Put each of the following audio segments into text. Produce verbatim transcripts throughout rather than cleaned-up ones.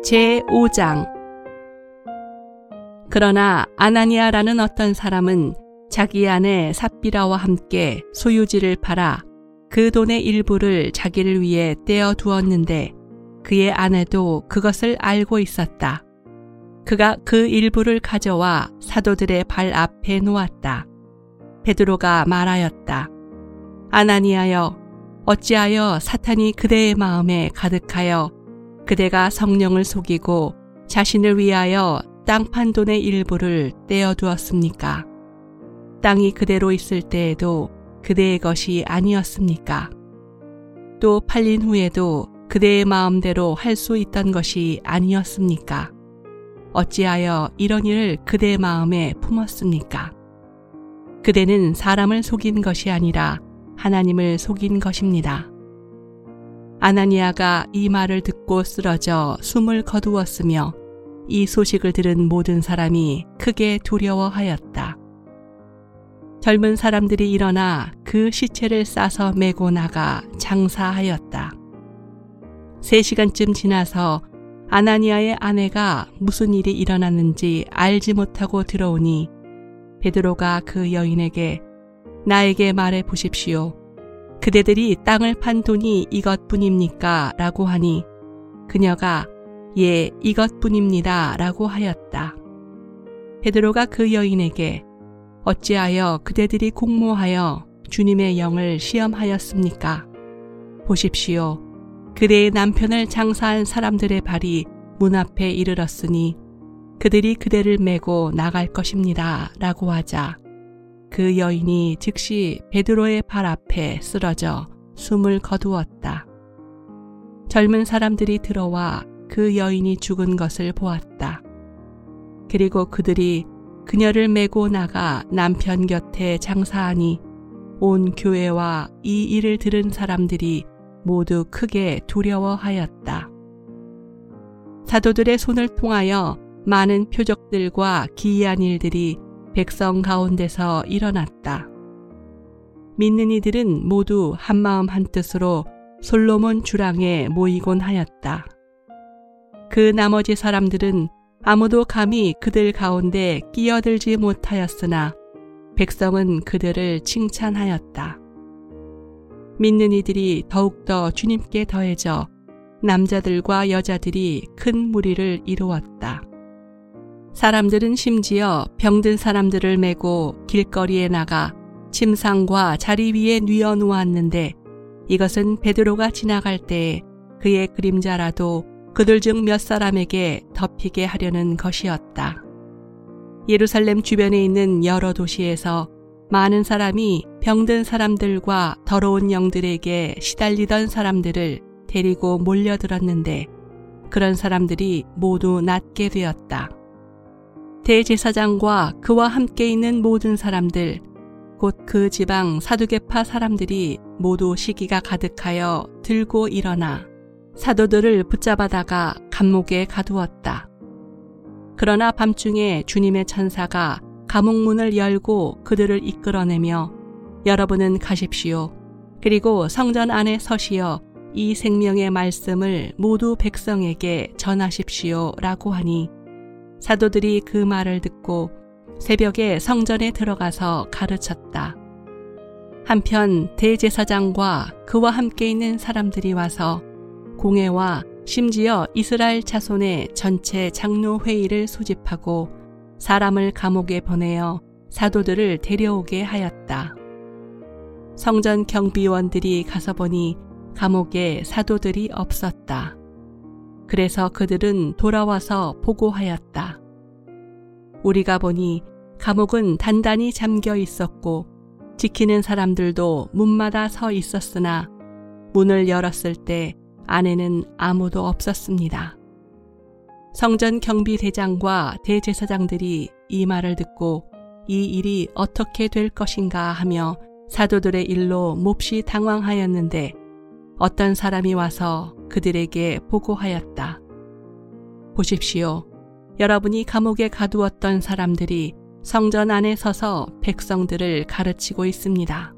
제오 장. 그러나 아나니아라는 어떤 사람은 자기 아내 삽비라와 함께 소유지를 팔아 그 돈의 일부를 자기를 위해 떼어 두었는데 그의 아내도 그것을 알고 있었다. 그가 그 일부를 가져와 사도들의 발 앞에 놓았다. 베드로가 말하였다. 아나니아여, 어찌하여 사탄이 그대의 마음에 가득하여 그대가 성령을 속이고 자신을 위하여 땅 판 돈의 일부를 떼어 두었습니까? 땅이 그대로 있을 때에도 그대의 것이 아니었습니까? 또 팔린 후에도 그대의 마음대로 할 수 있던 것이 아니었습니까? 어찌하여 이런 일을 그대의 마음에 품었습니까? 그대는 사람을 속인 것이 아니라 하나님을 속인 것입니다. 아나니아가 이 말을 듣고 쓰러져 숨을 거두었으며 이 소식을 들은 모든 사람이 크게 두려워하였다. 젊은 사람들이 일어나 그 시체를 싸서 메고 나가 장사하였다. 세 시간쯤 지나서 아나니아의 아내가 무슨 일이 일어났는지 알지 못하고 들어오니 베드로가 그 여인에게 나에게 말해 보십시오. 그대들이 땅을 판 돈이 이것뿐입니까? 라고 하니 그녀가 예, 이것뿐입니다. 라고 하였다. 베드로가 그 여인에게 어찌하여 그대들이 공모하여 주님의 영을 시험하였습니까? 보십시오. 그대의 남편을 장사한 사람들의 발이 문 앞에 이르렀으니 그들이 그대를 메고 나갈 것입니다. 라고 하자 그 여인이 즉시 베드로의 발 앞에 쓰러져 숨을 거두었다. 젊은 사람들이 들어와 그 여인이 죽은 것을 보았다. 그리고 그들이 그녀를 메고 나가 남편 곁에 장사하니 온 교회와 이 일을 들은 사람들이 모두 크게 두려워하였다. 사도들의 손을 통하여 많은 표적들과 기이한 일들이 백성 가운데서 일어났다. 믿는 이들은 모두 한마음 한뜻으로 솔로몬 주랑에 모이곤 하였다. 그 나머지 사람들은 아무도 감히 그들 가운데 끼어들지 못하였으나 백성은 그들을 칭찬하였다. 믿는 이들이 더욱더 주님께 더해져 남자들과 여자들이 큰 무리를 이루었다. 사람들은 심지어 병든 사람들을 메고 길거리에 나가 침상과 자리 위에 뉘어 놓았는데 이것은 베드로가 지나갈 때에 그의 그림자라도 그들 중 몇 사람에게 덮이게 하려는 것이었다. 예루살렘 주변에 있는 여러 도시에서 많은 사람이 병든 사람들과 더러운 영들에게 시달리던 사람들을 데리고 몰려들었는데 그런 사람들이 모두 낫게 되었다. 대제사장과 그와 함께 있는 모든 사람들, 곧 그 지방 사두개파 사람들이 모두 시기가 가득하여 들고 일어나 사도들을 붙잡아다가 감옥에 가두었다. 그러나 밤중에 주님의 천사가 감옥 문을 열고 그들을 이끌어내며 여러분은 가십시오. 그리고 성전 안에 서시어 이 생명의 말씀을 모두 백성에게 전하십시오. 라고 하니 사도들이 그 말을 듣고 새벽에 성전에 들어가서 가르쳤다. 한편 대제사장과 그와 함께 있는 사람들이 와서 공회와 심지어 이스라엘 자손의 전체 장로 회의를 소집하고 사람을 감옥에 보내어 사도들을 데려오게 하였다. 성전 경비원들이 가서 보니 감옥에 사도들이 없었다. 그래서 그들은 돌아와서 보고하였다. 우리가 보니 감옥은 단단히 잠겨 있었고 지키는 사람들도 문마다 서 있었으나 문을 열었을 때 안에는 아무도 없었습니다. 성전 경비대장과 대제사장들이 이 말을 듣고 이 일이 어떻게 될 것인가 하며 사도들의 일로 몹시 당황하였는데 어떤 사람이 와서 그들에게 보고하였다. 보십시오. 여러분이 감옥에 가두었던 사람들이 성전 안에 서서 백성들을 가르치고 있습니다.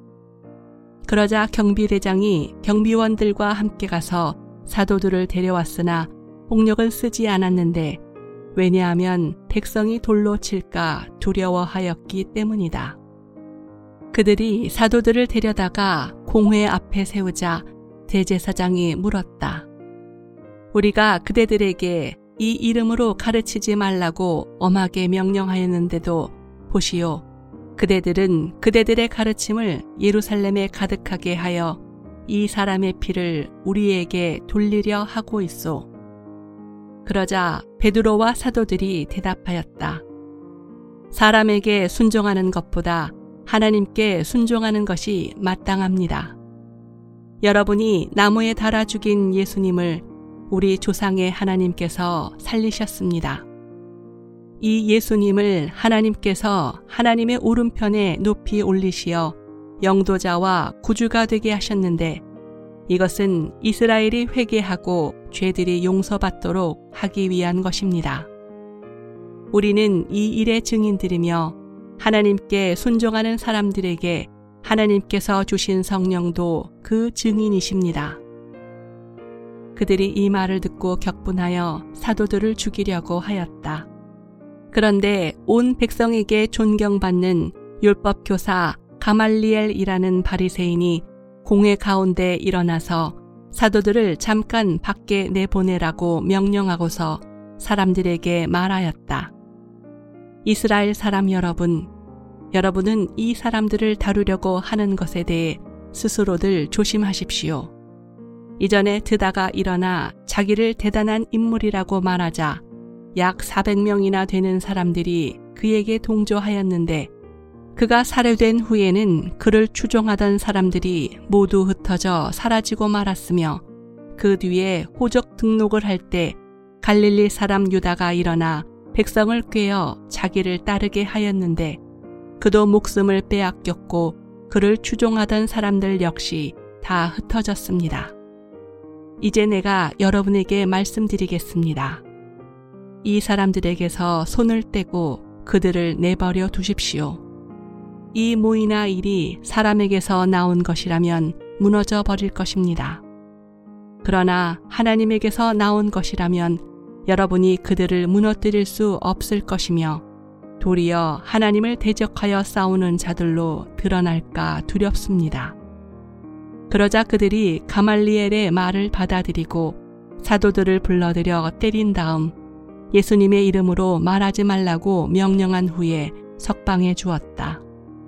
그러자 경비대장이 경비원들과 함께 가서 사도들을 데려왔으나 폭력은 쓰지 않았는데 왜냐하면 백성이 돌로 칠까 두려워하였기 때문이다. 그들이 사도들을 데려다가 공회 앞에 세우자 대제사장이 물었다. 우리가 그대들에게 이 이름으로 가르치지 말라고 엄하게 명령하였는데도 보시오. 그대들은 그대들의 가르침을 예루살렘에 가득하게 하여 이 사람의 피를 우리에게 돌리려 하고 있소. 그러자 베드로와 사도들이 대답하였다. 사람에게 순종하는 것보다 하나님께 순종하는 것이 마땅합니다. 여러분이 나무에 달아 죽인 예수님을 우리 조상의 하나님께서 살리셨습니다. 이 예수님을 하나님께서 하나님의 오른편에 높이 올리시어 영도자와 구주가 되게 하셨는데 이것은 이스라엘이 회개하고 죄들이 용서받도록 하기 위한 것입니다. 우리는 이 일의 증인들이며 하나님께 순종하는 사람들에게 하나님께서 주신 성령도 그 증인이십니다. 그들이 이 말을 듣고 격분하여 사도들을 죽이려고 하였다. 그런데 온 백성에게 존경받는 율법교사 가말리엘이라는 바리새인이 공회 가운데 일어나서 사도들을 잠깐 밖에 내보내라고 명령하고서 사람들에게 말하였다. 이스라엘 사람 여러분, 여러분은 이 사람들을 다루려고 하는 것에 대해 스스로들 조심하십시오. 이전에 드다가 일어나 자기를 대단한 인물이라고 말하자 약 사백 명이나 되는 사람들이 그에게 동조하였는데 그가 살해된 후에는 그를 추종하던 사람들이 모두 흩어져 사라지고 말았으며 그 뒤에 호적 등록을 할 때 갈릴리 사람 유다가 일어나 백성을 꾀어 자기를 따르게 하였는데 그도 목숨을 빼앗겼고 그를 추종하던 사람들 역시 다 흩어졌습니다. 이제 내가 여러분에게 말씀드리겠습니다. 이 사람들에게서 손을 떼고 그들을 내버려 두십시오. 이 모이나 일이 사람에게서 나온 것이라면 무너져 버릴 것입니다. 그러나 하나님에게서 나온 것이라면 여러분이 그들을 무너뜨릴 수 없을 것이며 도리어 하나님을 대적하여 싸우는 자들로 드러날까 두렵습니다. 그러자 그들이 가말리엘의 말을 받아들이고 사도들을 불러들여 때린 다음 예수님의 이름으로 말하지 말라고 명령한 후에 석방해 주었다.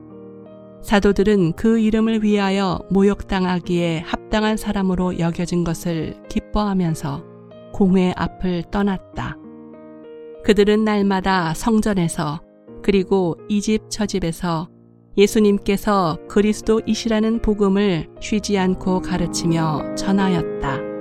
사도들은 그 이름을 위하여 모욕당하기에 합당한 사람으로 여겨진 것을 기뻐하면서 공회 앞을 떠났다. 그들은 날마다 성전에서 그리고 이 집 저 집에서 예수님께서 그리스도이시라는 복음을 쉬지 않고 가르치며 전하였다.